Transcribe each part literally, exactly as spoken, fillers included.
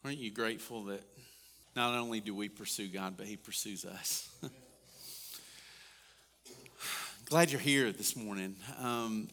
Aren't you grateful that not only do we pursue God, but He pursues us? Glad you're here this morning. Um,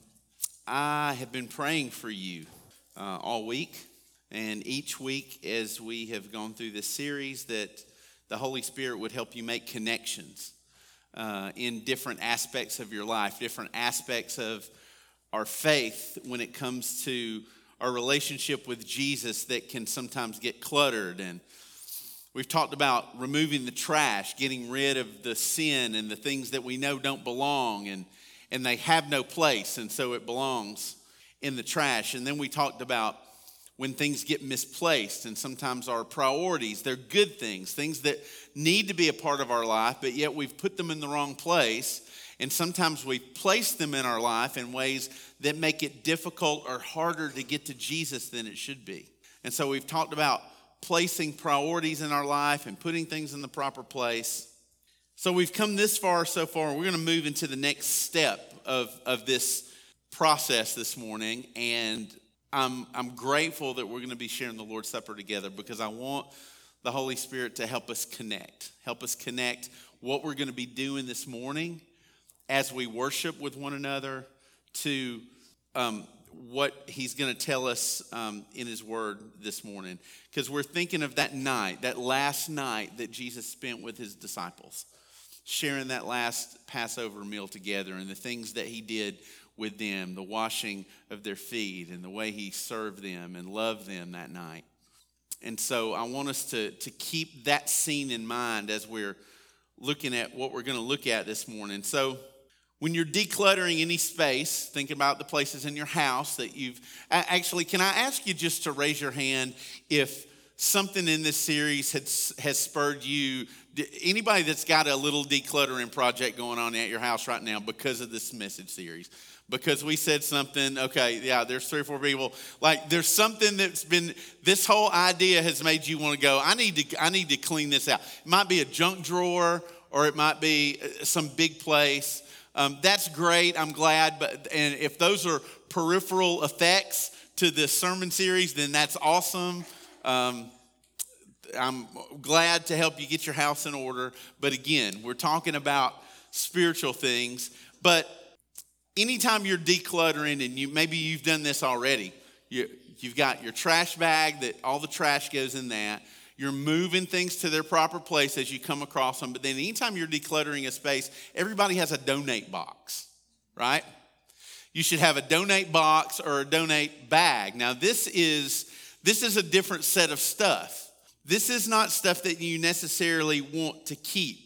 I have been praying for you uh, all week, and each week as we have gone through this series, that the Holy Spirit would help you make connections uh, in different aspects of your life, different aspects of our faith when it comes to our relationship with Jesus that can sometimes get cluttered. And we've talked about removing the trash, getting rid of the sin and the things that we know don't belong, and, and they have no place, and so it belongs in the trash. And then we talked about when things get misplaced, and sometimes our priorities, they're good things, things that need to be a part of our life, but yet we've put them in the wrong place. And sometimes we've placed them in our life in ways that make it difficult or harder to get to Jesus than it should be. And so we've talked about placing priorities in our life and putting things in the proper place. So we've come this far so far, and we're going to move into the next step of, of this process this morning. And I'm, I'm grateful that we're going to be sharing the Lord's Supper together, because I want the Holy Spirit to help us connect, help us connect what we're going to be doing this morning as we worship with one another to um, what He's going to tell us um, in His Word this morning. Because we're thinking of that night, that last night that Jesus spent with His disciples, sharing that last Passover meal together, and the things that He did with them, the washing of their feet, and the way He served them and loved them that night. And so I want us to, to keep that scene in mind as we're looking at what we're going to look at this morning. So when you're decluttering any space, think about the places in your house that you've... Actually, can I ask you just to raise your hand if something in this series has, has spurred you? Anybody that's got a little decluttering project going on at your house right now because of this message series? Because we said something, okay, yeah, there's three or four people. Like, there's something that's been, this whole idea has made you want to go, I need to, I need to clean this out. It might be a junk drawer, or it might be some big place. Um, that's great, I'm glad, but and if those are peripheral effects to this sermon series, then that's awesome. Um, I'm glad to help you get your house in order. But again, we're talking about spiritual things. But anytime you're decluttering, and you maybe you've done this already, you, you've got your trash bag that all the trash goes in that. You're moving things to their proper place as you come across them. But then anytime you're decluttering a space, everybody has a donate box, right? You should have a donate box or a donate bag. Now, this is this is a different set of stuff. This is not stuff that you necessarily want to keep.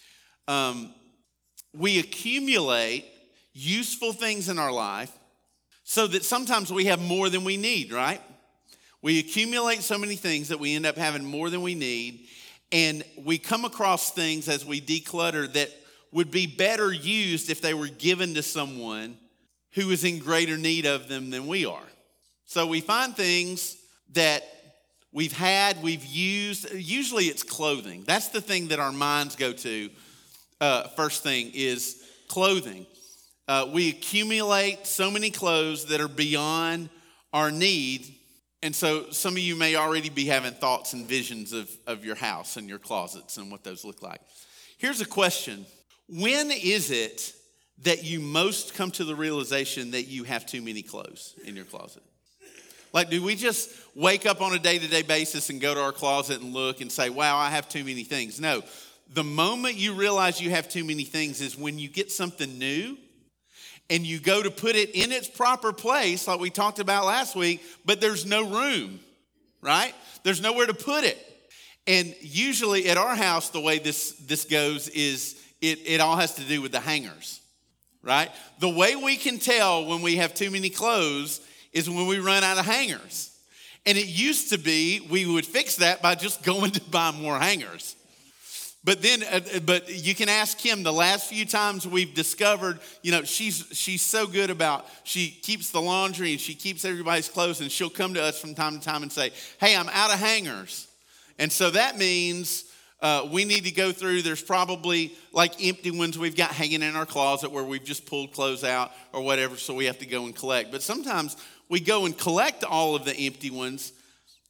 Um, we accumulate useful things in our life so that sometimes we have more than we need, right? We accumulate so many things that we end up having more than we need, and we come across things as we declutter that would be better used if they were given to someone who is in greater need of them than we are. So we find things that we've had, we've used. Usually it's clothing. That's the thing that our minds go to. Uh, first thing is clothing. Uh, we accumulate so many clothes that are beyond our need. And so some of you may already be having thoughts and visions of, of your house and your closets and what those look like. Here's a question. When is it that you most come to the realization that you have too many clothes in your closet? Like, do we just wake up on a day-to-day basis and go to our closet and look and say, wow, I have too many things? No. The moment you realize you have too many things is when you get something new and you go to put it in its proper place, like we talked about last week, but there's no room, right? There's nowhere to put it. And usually at our house, the way this, this goes is it, it all has to do with the hangers, right? The way we can tell when we have too many clothes is when we run out of hangers. And it used to be we would fix that by just going to buy more hangers. But then, uh, but you can ask Kim, the last few times we've discovered, you know, she's she's so good about, she keeps the laundry and she keeps everybody's clothes, and she'll come to us from time to time and say, hey, I'm out of hangers. And so that means uh, we need to go through, there's probably like empty ones we've got hanging in our closet where we've just pulled clothes out or whatever, so we have to go and collect. But sometimes we go and collect all of the empty ones,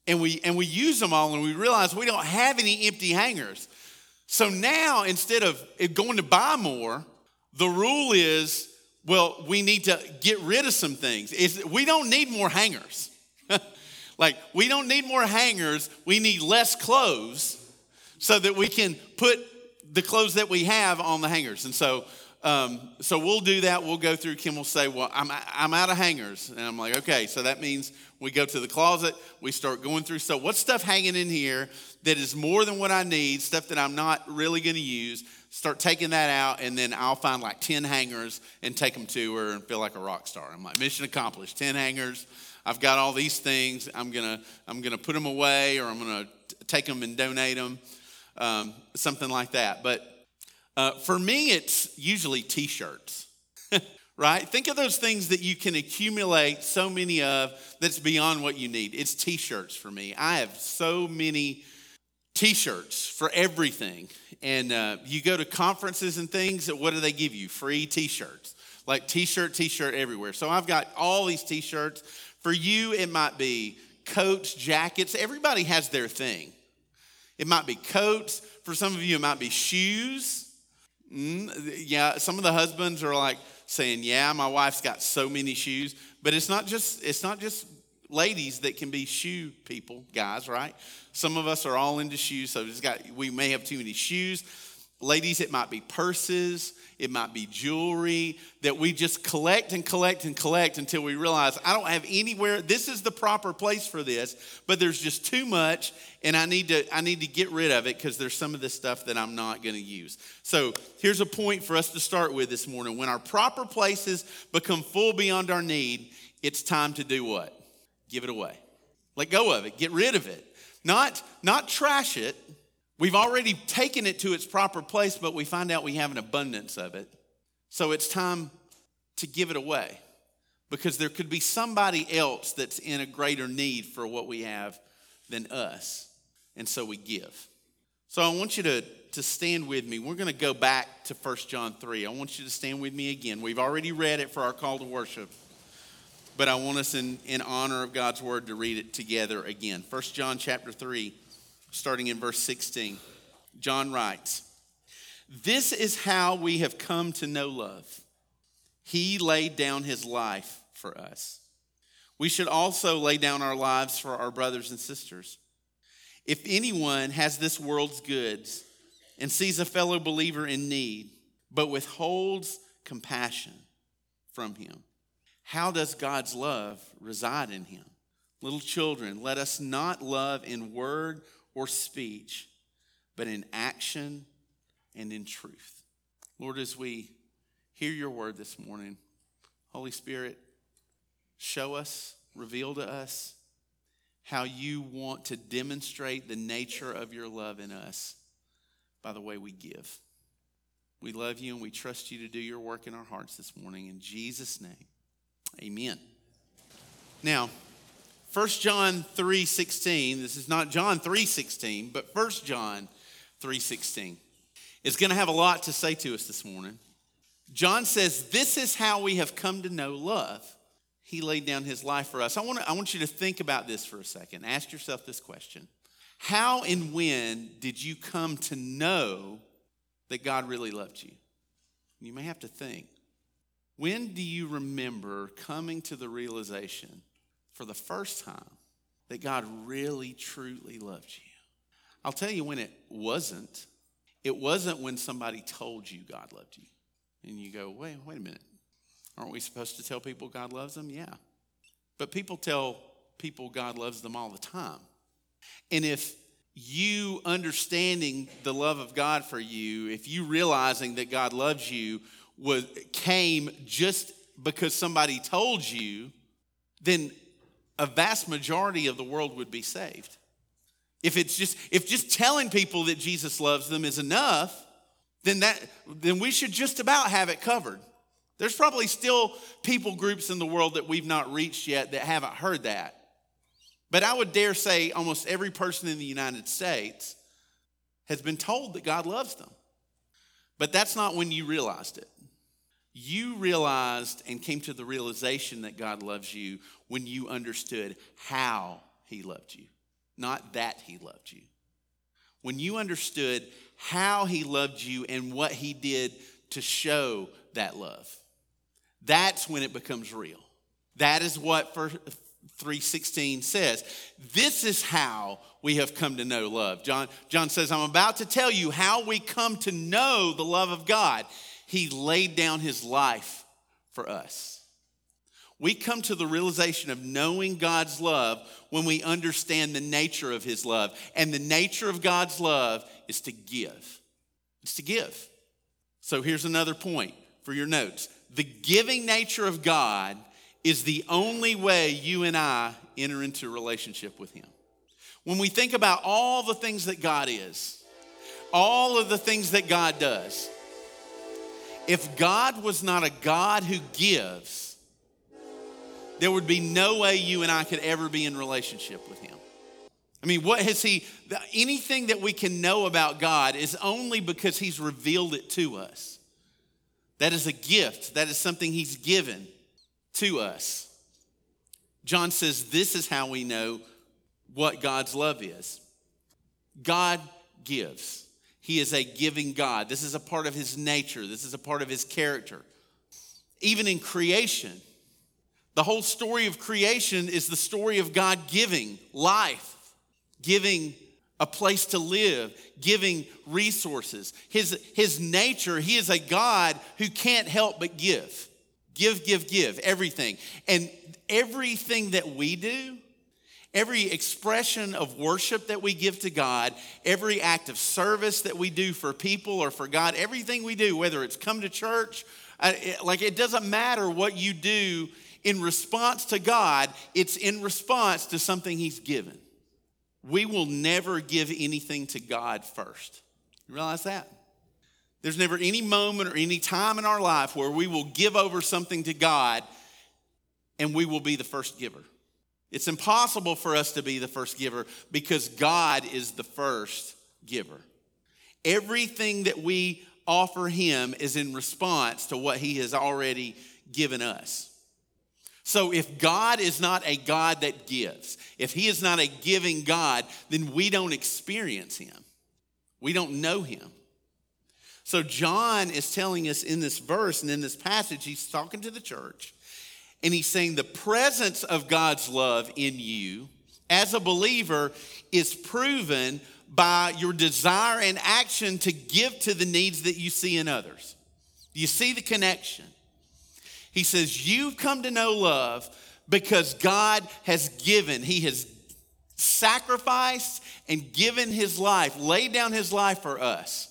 And we and we use them all, and we realize we don't have any empty hangers. So now, instead of going to buy more, the rule is, well, we need to get rid of some things. It's, we don't need more hangers. Like, we don't need more hangers. We need less clothes so that we can put the clothes that we have on the hangers. And so um, so we'll do that. We'll go through. Kim will say, well, I'm, I'm out of hangers. And I'm like, okay, so that means we go to the closet. We start going through. So what's stuff hanging in here that is more than what I need, stuff that I'm not really going to use? Start taking that out, and then I'll find like ten hangers and take them to her and feel like a rock star. I'm like, mission accomplished, ten hangers. I've got all these things. I'm going to I'm gonna put them away, or I'm going to take them and donate them, um, something like that. But uh, for me, it's usually T-shirts, right? Think of those things that you can accumulate so many of that's beyond what you need. It's T-shirts for me. I have so many T-shirts for everything. And uh, you go to conferences and things, what do they give you? Free T-shirts. Like T-shirt, T-shirt everywhere. So I've got all these T-shirts. For you, it might be coats, jackets. Everybody has their thing. It might be coats. For some of you, it might be shoes. Mm, yeah, some of the husbands are like saying, yeah, my wife's got so many shoes. But it's not just, it's not just ladies that can be shoe people, guys, right? Some of us are all into shoes, so it's got, we may have too many shoes. Ladies, it might be purses, it might be jewelry that we just collect and collect and collect until we realize I don't have anywhere, this is the proper place for this, but there's just too much, and I need to I need to get rid of it because there's some of this stuff that I'm not going to use. So here's a point for us to start with this morning. When our proper places become full beyond our need, it's time to do what? Give it away. Let go of it. Get rid of it. Not, not trash it. We've already taken it to its proper place, but we find out we have an abundance of it. So it's time to give it away because there could be somebody else that's in a greater need for what we have than us. And so we give. So I want you to, to stand with me. We're going to go back to First John three. I want you to stand with me again. We've already read it for our call to worship. But I want us in, in honor of God's word to read it together again. First John chapter three, starting in verse sixteen. John writes, "This is how we have come to know love. He laid down his life for us. We should also lay down our lives for our brothers and sisters. If anyone has this world's goods and sees a fellow believer in need, but withholds compassion from him, how does God's love reside in him? Little children, let us not love in word or speech, but in action and in truth." Lord, as we hear your word this morning, Holy Spirit, show us, reveal to us how you want to demonstrate the nature of your love in us by the way we give. We love you and we trust you to do your work in our hearts this morning. In Jesus' name. Amen. Now, First John three sixteen, this is not John three sixteen, but First John three sixteen. It's going to have a lot to say to us this morning. John says, this is how we have come to know love. He laid down his life for us. I want to, I want you to think about this for a second. Ask yourself this question. How and when did you come to know that God really loved you? You may have to think. When do you remember coming to the realization for the first time that God really, truly loved you? I'll tell you when it wasn't. It wasn't when somebody told you God loved you. And you go, wait, wait a minute. Aren't we supposed to tell people God loves them? Yeah. But people tell people God loves them all the time. And if you understanding the love of God for you, if you realizing that God loves you was came just because somebody told you, then a vast majority of the world would be saved. If it's just if just telling people that Jesus loves them is enough, then that then we should just about have it covered. There's probably still people groups in the world that we've not reached yet that haven't heard that. But I would dare say almost every person in the United States has been told that God loves them. But that's not when you realized it. You realized and came to the realization that God loves you when you understood how he loved you. not that he loved you. When you understood how he loved you and what he did to show that love, that's when it becomes real. That is what three sixteen says. This is how we have come to know love. John, John says, I'm about to tell you how we come to know the love of God. He laid down his life for us. We come to the realization of knowing God's love when we understand the nature of his love. And the nature of God's love is to give. It's to give. So here's another point for your notes. The giving nature of God is the only way you and I enter into a relationship with him. When we think about all the things that God is, all of the things that God does, if God was not a God who gives, there would be no way you and I could ever be in relationship with him. I mean, what has he, anything that we can know about God is only because he's revealed it to us. That is a gift. That is something he's given to us. John says this is how we know what God's love is. God gives. He is a giving God. This is a part of his nature. This is a part of his character. Even in creation, the whole story of creation is the story of God giving life, giving a place to live, giving resources. His, his nature, he is a God who can't help but give. Give, give, give, everything. And everything that we do, every expression of worship that we give to God, every act of service that we do for people or for God, everything we do, whether it's come to church, like it doesn't matter what you do in response to God, it's in response to something he's given. We will never give anything to God first. You realize that? There's never any moment or any time in our life where we will give over something to God and we will be the first giver. It's impossible for us to be the first giver because God is the first giver. Everything that we offer him is in response to what he has already given us. So if God is not a God that gives, if he is not a giving God, then we don't experience him. We don't know him. So John is telling us in this verse and in this passage, he's talking to the church, and he's saying the presence of God's love in you as a believer is proven by your desire and action to give to the needs that you see in others. You see the connection. He says, you've come to know love because God has given. He has sacrificed and given his life, laid down his life for us.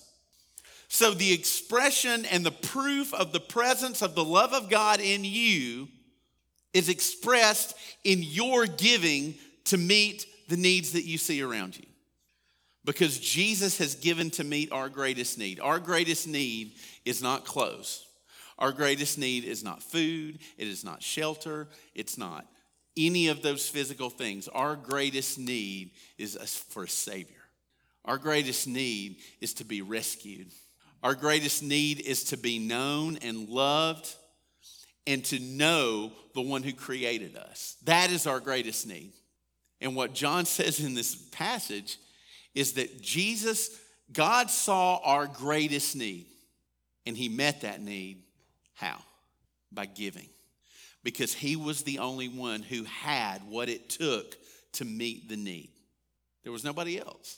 So the expression and the proof of the presence of the love of God in you is expressed in your giving to meet the needs that you see around you. Because Jesus has given to meet our greatest need. Our greatest need is not clothes. Our greatest need is not food, it is not shelter, it's not any of those physical things. Our greatest need is for a Savior. Our greatest need is to be rescued. Our greatest need is to be known and loved and to know the one who created us. That is our greatest need. And what John says in this passage is that Jesus, God saw our greatest need and he met that need. How? By giving. Because he was the only one who had what it took to meet the need. There was nobody else.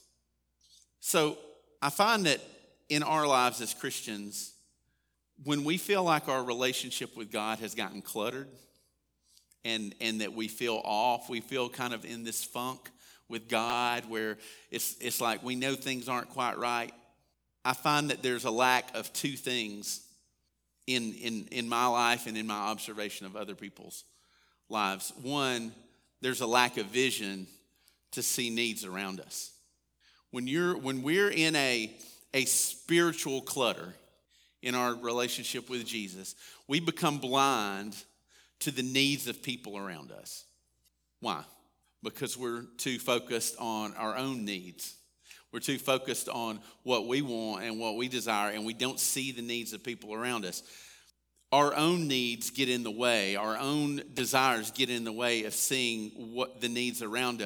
So I find that in our lives as Christians, when we feel like our relationship with God has gotten cluttered and, and that we feel off, we feel kind of in this funk with God where it's, it's like we know things aren't quite right, I find that there's a lack of two things In, in, in my life and in my observation of other people's lives. One, there's a lack of vision to see needs around us. When you're when we're in a, a spiritual clutter in our relationship with Jesus, we become blind to the needs of people around us. Why? Because we're too focused on our own needs. We're too focused on what we want and what we desire, and we don't see the needs of people around us. Our own needs get in the way. Our own desires get in the way of seeing what the needs around us.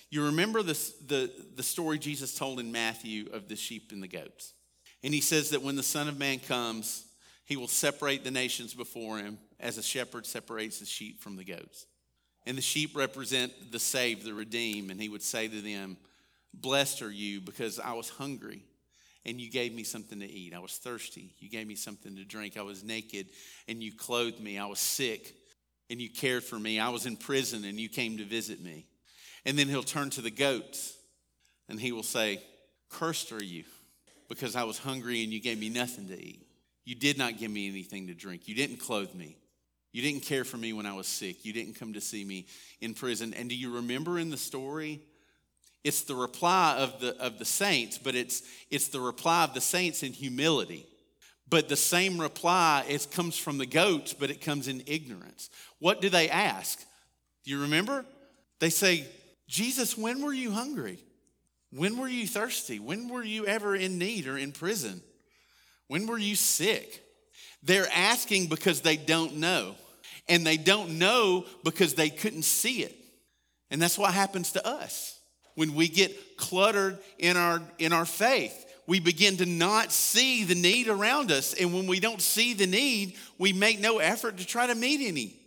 You remember this, the, the story Jesus told in Matthew of the sheep and the goats. And he says that when the Son of Man comes, he will separate the nations before him as a shepherd separates the sheep from the goats. And the sheep represent the saved, the redeemed. And he would say to them, blessed are you because I was hungry and you gave me something to eat. I was thirsty. You gave me something to drink. I was naked and you clothed me. I was sick and you cared for me. I was in prison and you came to visit me. And then he'll turn to the goats and he will say, cursed are you because I was hungry and you gave me nothing to eat. You did not give me anything to drink. You didn't clothe me. You didn't care for me when I was sick. You didn't come to see me in prison. And do you remember in the story? It's the reply of the of the saints, but it's it's the reply of the saints in humility. But the same reply, it comes from the goats, but it comes in ignorance. What do they ask? Do you remember? They say, Jesus, when were you hungry? When were you thirsty? When were you ever in need or in prison? When were you sick? They're asking because they don't know. And they don't know because they couldn't see it. And that's what happens to us. When we get cluttered in our, in our faith, we begin to not see the need around us. And when we don't see the need, we make no effort to try to meet any.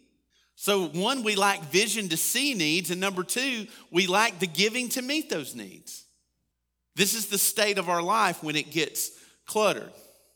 So one, we lack vision to see needs. And number two, we lack the giving to meet those needs. This is the state of our life when it gets cluttered.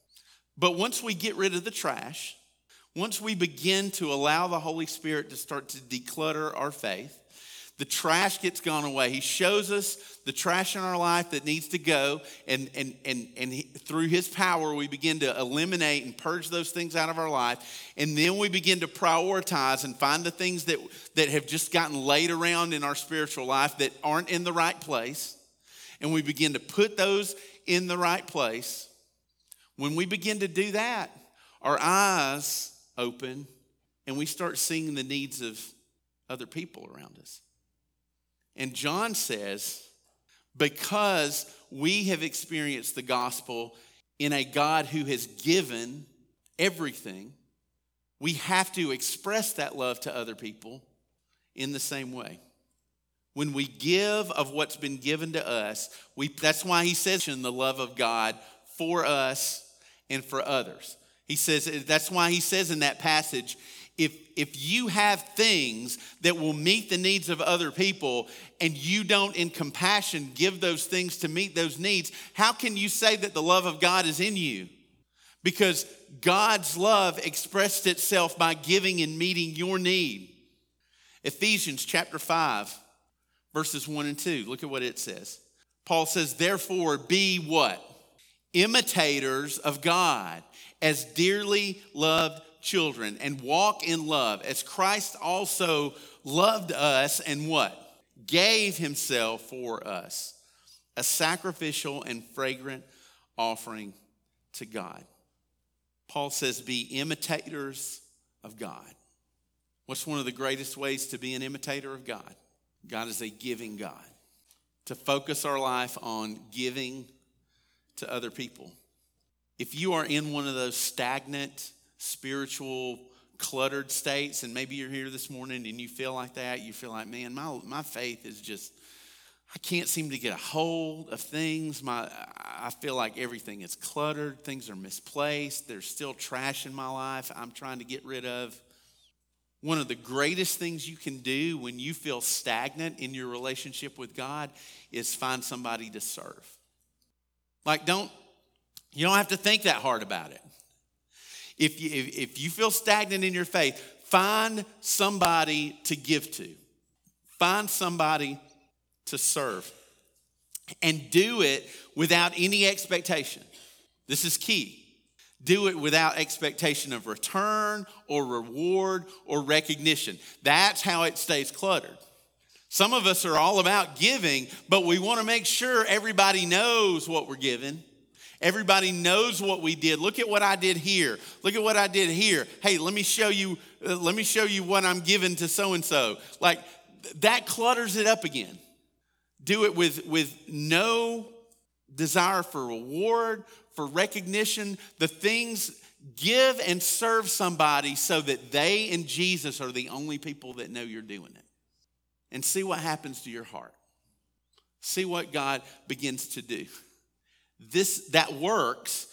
But once we get rid of the trash, once we begin to allow the Holy Spirit to start to declutter our faith, the trash gets gone away. He shows us the trash in our life that needs to go. And, and, and, and he, through his power, we begin to eliminate and purge those things out of our life. And then we begin to prioritize and find the things that, that have just gotten laid around in our spiritual life that aren't in the right place. And we begin to put those in the right place. When we begin to do that, our eyes open and we start seeing the needs of other people around us. And John says, because we have experienced the gospel in a God who has given everything, we have to express that love to other people in the same way. When we give of what's been given to us, we, that's why he says in the love of God for us and for others. He says, that's why he says in that passage, if, if you have things that will meet the needs of other people and you don't in compassion give those things to meet those needs, how can you say that the love of God is in you? Because God's love expressed itself by giving and meeting your need. Ephesians chapter five, verses one and two. Look at what it says. Paul says, therefore be what? Imitators of God as dearly loved children, and walk in love as Christ also loved us and what? Gave himself for us, a sacrificial and fragrant offering to God. Paul says, be imitators of God. What's one of the greatest ways to be an imitator of God? God is a giving God. To focus our life on giving to other people. If you are in one of those stagnant, spiritual, cluttered states, and maybe you're here this morning and you feel like that, you feel like, man, my, my faith is just, I can't seem to get a hold of things. My, I feel like everything is cluttered. Things are misplaced. There's still trash in my life I'm trying to get rid of. One of the greatest things you can do when you feel stagnant in your relationship with God is find somebody to serve. Like, don't, you don't have to think that hard about it. If you, if, if you feel stagnant in your faith, find somebody to give to. Find somebody to serve. And do it without any expectation. This is key. Do it without expectation of return or reward or recognition. That's how it stays cluttered. Some of us are all about giving, but we want to make sure everybody knows what we're giving. Everybody knows what we did. Look at what I did here. Look at what I did here. Hey, let me show you, uh, let me show you what I'm giving to so-and-so. Like, that clutters it up again. Do it with, with no desire for reward, for recognition. The things, give and serve somebody so that they and Jesus are the only people that know you're doing it. And see what happens to your heart. See what God begins to do. This that works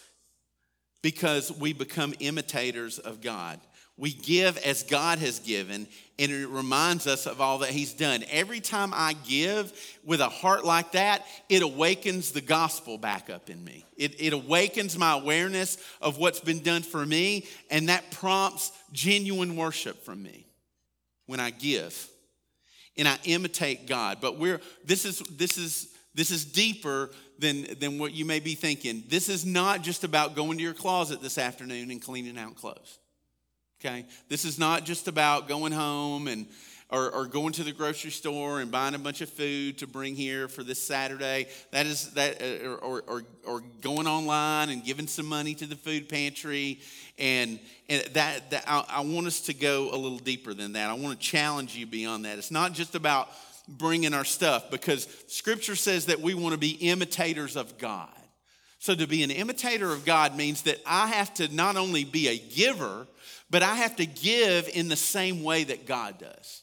because we become imitators of God. We give as God has given, and it reminds us of all that he's done. Every time I give with a heart like that, it awakens the gospel back up in me. It, it awakens my awareness of what's been done for me, and that prompts genuine worship from me when I give. And I imitate God. But we're this is this is this is deeper than, than what you may be thinking. This is not just about going to your closet this afternoon and cleaning out clothes. Okay? This is not just about going home and or, or going to the grocery store and buying a bunch of food to bring here for this Saturday. That is that uh, or, or or going online and giving some money to the food pantry. And, and that, that I, I want us to go a little deeper than that. I want to challenge you beyond that. It's not just about bringing our stuff, because Scripture says that we want to be imitators of God. So to be an imitator of God means that I have to not only be a giver, but I have to give in the same way that God does.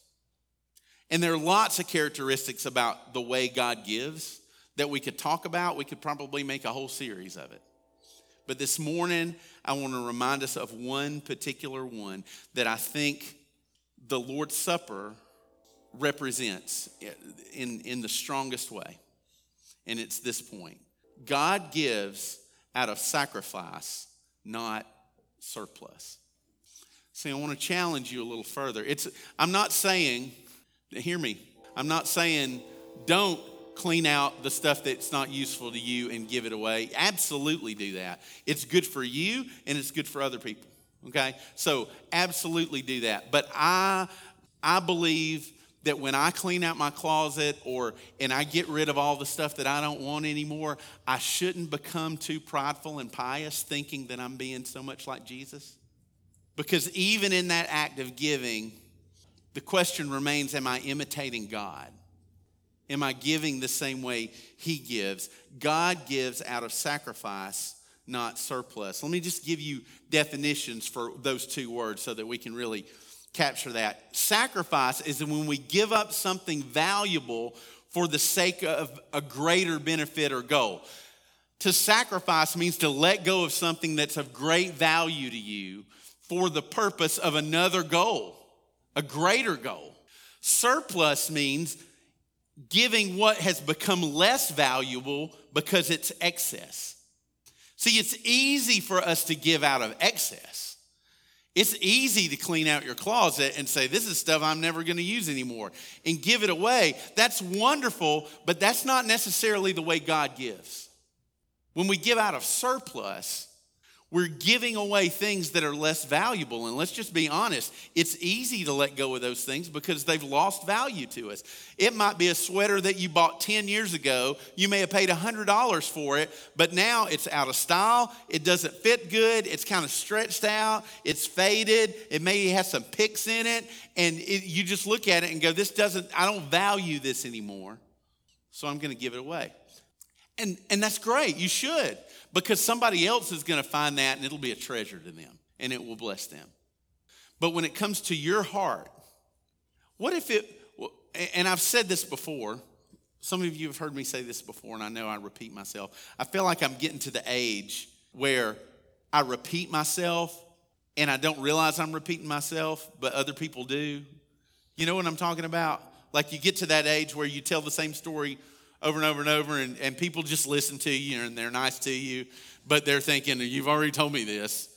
And there are lots of characteristics about the way God gives that we could talk about. We could probably make a whole series of it. But this morning, I want to remind us of one particular one that I think the Lord's Supper represents in, in the strongest way. And it's this point. God gives out of sacrifice, not surplus. See, I want to challenge you a little further. It's I'm not saying, hear me, I'm not saying don't clean out the stuff that's not useful to you and give it away. Absolutely do that. It's good for you and it's good for other people. Okay? So absolutely do that. But I I believe that when I clean out my closet or and I get rid of all the stuff that I don't want anymore, I shouldn't become too prideful and pious thinking that I'm being so much like Jesus. Because even in that act of giving, the question remains, am I imitating God? Am I giving the same way he gives? God gives out of sacrifice, not surplus. Let me just give you definitions for those two words so that we can really capture that. Sacrifice is when we give up something valuable for the sake of a greater benefit or goal. To sacrifice means to let go of something that's of great value to you for the purpose of another goal, a greater goal. Surplus means giving what has become less valuable because it's excess. See, it's easy for us to give out of excess. It's easy to clean out your closet and say, this is stuff I'm never going to use anymore, and give it away. That's wonderful, but that's not necessarily the way God gives. When we give out of surplus, we're giving away things that are less valuable. And let's just be honest, it's easy to let go of those things because they've lost value to us. It might be a sweater that you bought ten years ago. You may have paid one hundred dollars for it, but now it's out of style. It doesn't fit good. It's kind of stretched out. It's faded. It maybe has some picks in it. And it, you just look at it and go, this doesn't, I don't value this anymore. So I'm going to give it away. And, and that's great. You should. Because somebody else is going to find that and it'll be a treasure to them and it will bless them. But when it comes to your heart, what if it, and I've said this before, some of you have heard me say this before, and I know I repeat myself. I feel like I'm getting to the age where I repeat myself and I don't realize I'm repeating myself, but other people do. You know what I'm talking about? Like you get to that age where you tell the same story over and over and over, and, and people just listen to you and they're nice to you, but they're thinking, you've already told me this.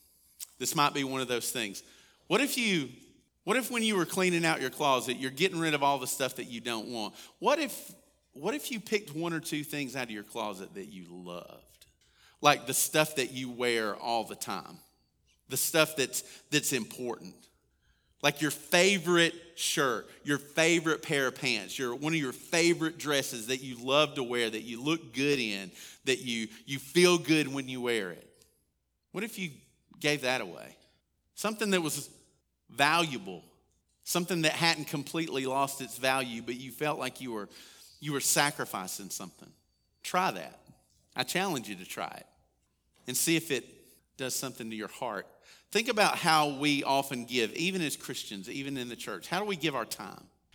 This might be one of those things. What if you, what if when you were cleaning out your closet, you're getting rid of all the stuff that you don't want? What if, what if you picked one or two things out of your closet that you loved? Like the stuff that you wear all the time, the stuff that's, that's important. Like your favorite shirt, your favorite pair of pants, your one of your favorite dresses that you love to wear, that you look good in, that you, you feel good when you wear it. What if you gave that away? Something that was valuable, something that hadn't completely lost its value, but you felt like you were, you were sacrificing something. Try that. I challenge you to try it and see if it does something to your heart. Think about how we often give, even as Christians, even in the church. How do we give our time?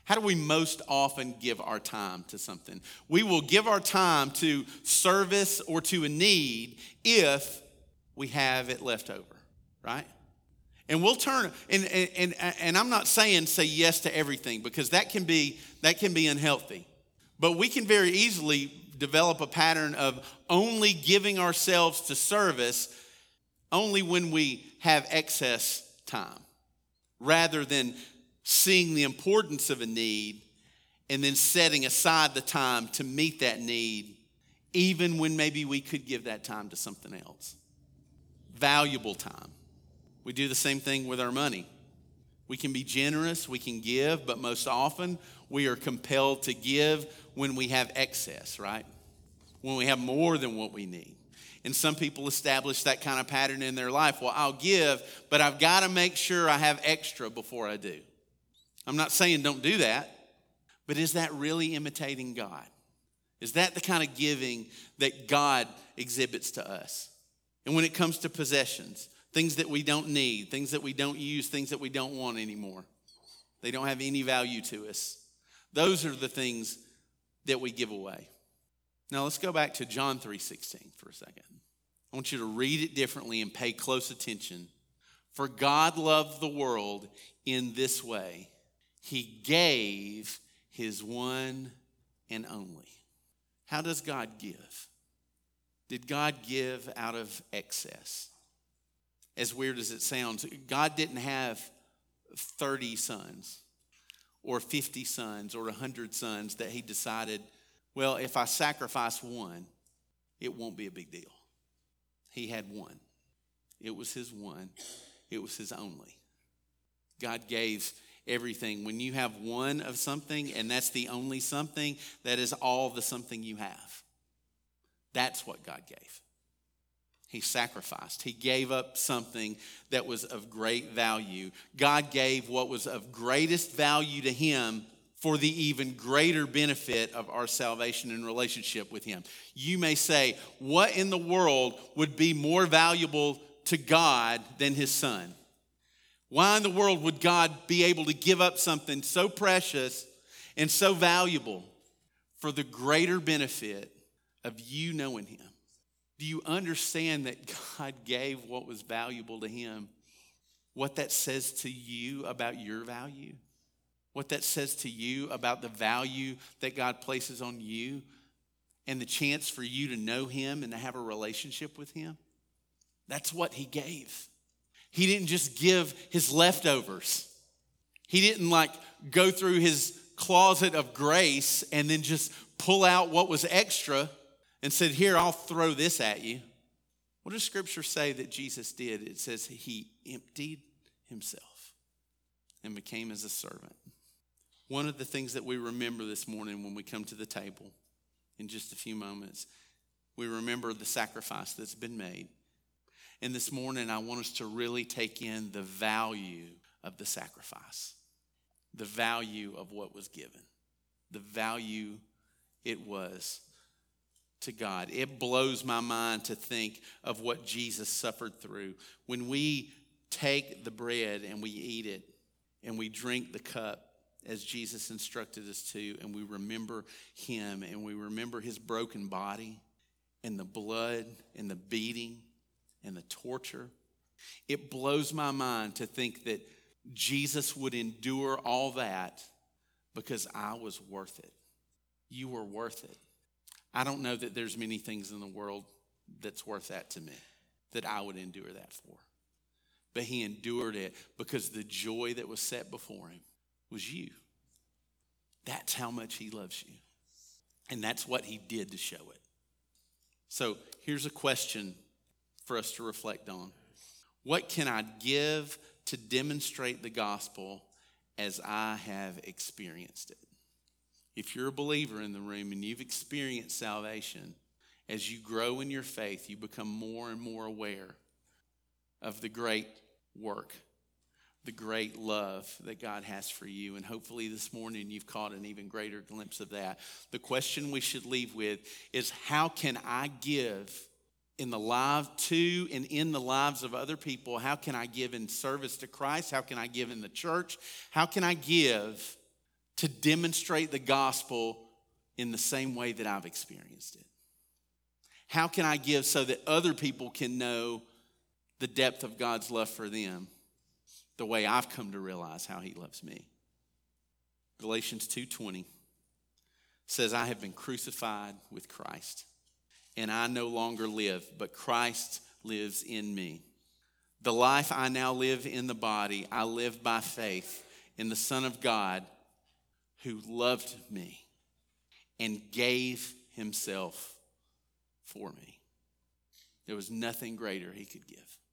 How do we most often give our time to something? We will give our time to service or to a need if we have it left over, right? And we'll turn, and, and, and I'm not saying say yes to everything, because that can be, that can be unhealthy. But we can very easily develop a pattern of only giving ourselves to service only when we have excess time, rather than seeing the importance of a need and then setting aside the time to meet that need, even when maybe we could give that time to something else. Valuable time. We do the same thing with our money. We can be generous, we can give, but most often we are compelled to give when we have excess, right? When we have more than what we need. And some people establish that kind of pattern in their life. Well, I'll give, but I've got to make sure I have extra before I do. I'm not saying don't do that, but is that really imitating God? Is that the kind of giving that God exhibits to us? And when it comes to possessions, things that we don't need, things that we don't use, things that we don't want anymore, they don't have any value to us. Those are the things that we give away. Now let's go back to John three sixteen for a second. I want you to read it differently and pay close attention. For God loved the world in this way. He gave his one and only. How does God give? Did God give out of excess? As weird as it sounds, God didn't have thirty sons or fifty sons or one hundred sons that he decided, well, if I sacrifice one, it won't be a big deal. He had one. It was his one. It was his only. God gave everything. When you have one of something and that's the only something, that is all the something you have. That's what God gave. He sacrificed. He gave up something that was of great value. God gave what was of greatest value to him for the even greater benefit of our salvation and relationship with him. You may say, what in the world would be more valuable to God than his son? Why in the world would God be able to give up something so precious and so valuable for the greater benefit of you knowing him? Do you understand that God gave what was valuable to him? What that says to you about your value? What that says to you about the value that God places on you and the chance for you to know him and to have a relationship with him? That's what he gave. He didn't just give his leftovers. He didn't like go through his closet of grace and then just pull out what was extra and said, here, I'll throw this at you. What does Scripture say that Jesus did? It says he emptied himself and became as a servant. One of the things that we remember this morning when we come to the table in just a few moments, we remember the sacrifice that's been made. And this morning, I want us to really take in the value of the sacrifice, the value of what was given, the value it was to God. It blows my mind to think of what Jesus suffered through. When we take the bread and we eat it and we drink the cup as Jesus instructed us to, and we remember him and we remember his broken body and the blood and the beating and the torture, it blows my mind to think that Jesus would endure all that because I was worth it. You were worth it. I don't know that there's many things in the world that's worth that to me, that I would endure that for. But he endured it because the joy that was set before him was you. That's how much he loves you. And that's what he did to show it. So here's a question for us to reflect on. What can I give to demonstrate the gospel as I have experienced it? If you're a believer in the room and you've experienced salvation, as you grow in your faith, you become more and more aware of the great work, the great love that God has for you. And hopefully this morning you've caught an even greater glimpse of that. The question we should leave with is, how can I give in the lives to and in the lives of other people? How can I give in service to Christ? How can I give in the church? How can I give to demonstrate the gospel in the same way that I've experienced it? How can I give so that other people can know the depth of God's love for them the way I've come to realize how he loves me? Galatians two twenty says, I have been crucified with Christ, and I no longer live, but Christ lives in me. The life I now live in the body, I live by faith in the Son of God who loved me and gave himself for me. There was nothing greater he could give.